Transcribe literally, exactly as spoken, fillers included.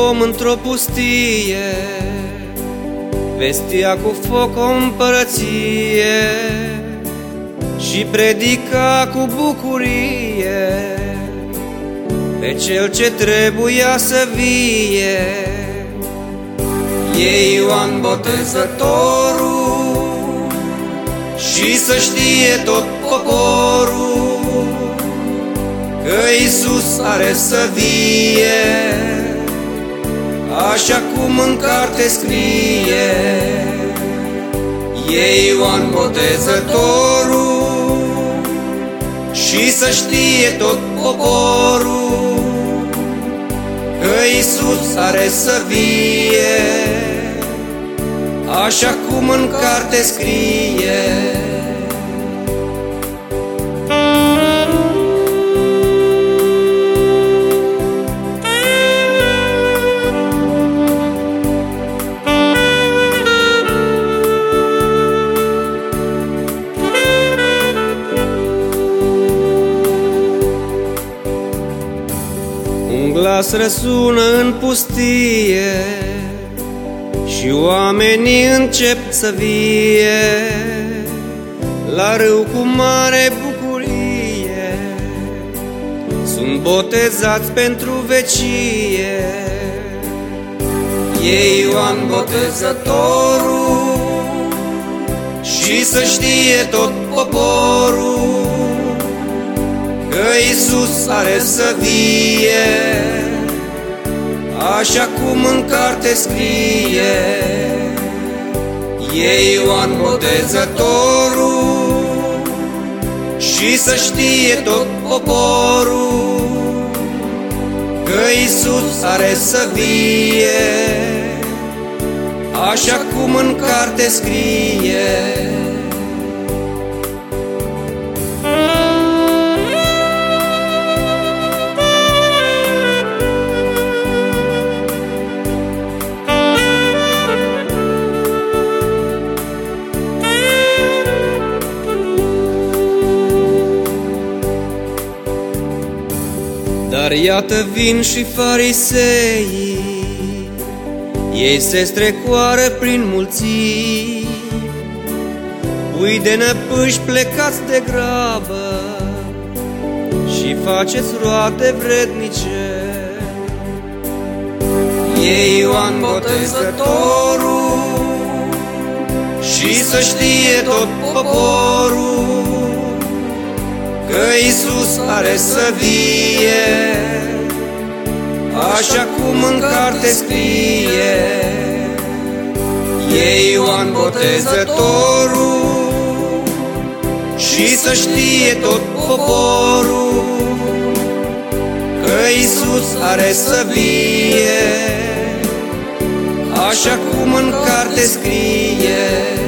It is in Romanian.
om într-o pustie, vestia cu foc o împărăție și predica cu bucurie pe cel ce trebuia să vie. E Ioan Botezătorul și să știe tot poporul că Iisus are să vie, așa cum în carte scrie. E Ioan Botezătorul și să știe tot poporul că Iisus are să vie, așa cum în carte scrie. Un glas răsună în pustie și oamenii încep să vie la râu cu mare bucurie. Sunt botezați pentru vecie. E Ioan Botezătorul și să știe tot poporul că Iisus are să vie, așa cum în carte scrie. E Ioan Botezătorul și să știe tot poporul că Iisus are să vie, așa cum în carte scrie. Dar iată vin și fariseii, ei se strecoară prin mulțimi, pui de năpâși plecați de grabă și faceți roade vrednice. E Ioan Botezătorul și să știe tot poporul că Iisus are să vie, așa cum în carte scrie. E Ioan Botezătorul și să știe tot poporul că Iisus are să vie, așa cum în carte scrie.